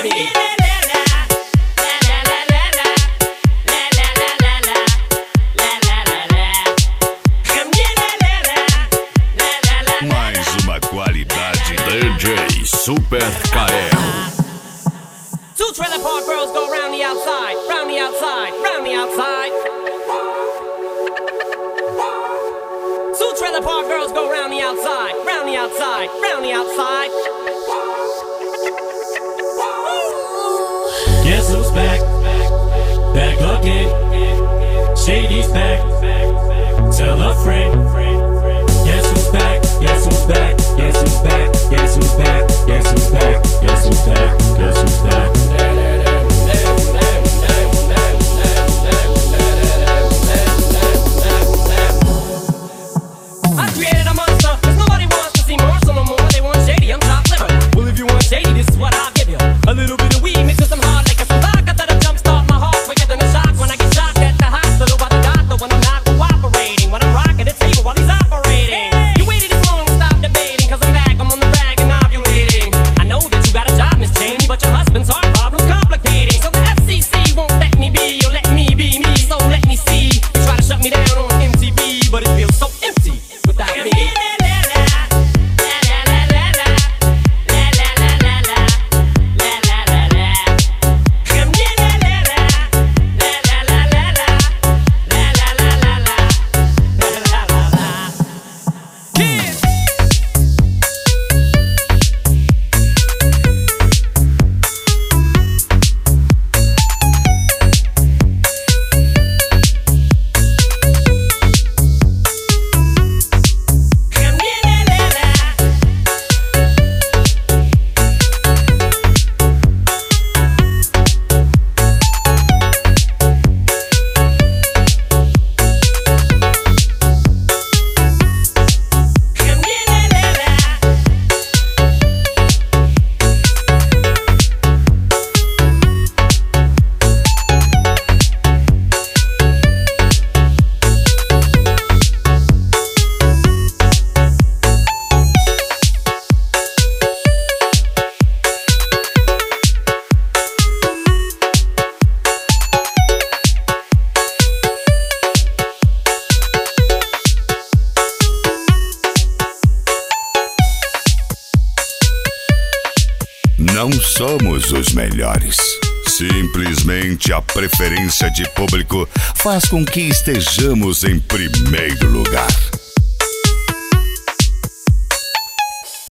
me. Mais uma qualidade DJ Super KL. Two trailer park girls go round the outside, round the outside, round the outside. Two trailer park girls go round the outside, round the outside, round the outside. Guess who's back? Back again. Shady's back. Tell a friend. Guess who's back? Guess who's back? Guess who's back? Guess who's back? Guess who's back? Guess who's back? Guess who's back? I created a monster, 'cause nobody wants to see more, so no more they want Shady, I'm top liver. Well, if you want Shady, this is what I'll give you. A little bit of weed mixed with some hard liquor, some vodka that'll jumpstart my heart quicker than a shock when I get shocked at the hospital by the doctor when I'm not cooperating, when I'm rocking the table while he's operating. You waited this long to stop debating, 'cause I'm back, I'm on the rag and ovulating. I know that you got a job, Miss Cheney, but your husband's heart problem's complicating. So the FCC won't let me be, or let me be me, so let me see. You try to shut me down on MTV, but it feels so empty without me. Não somos os melhores. Simplesmente a preferência de público faz com que estejamos em primeiro lugar.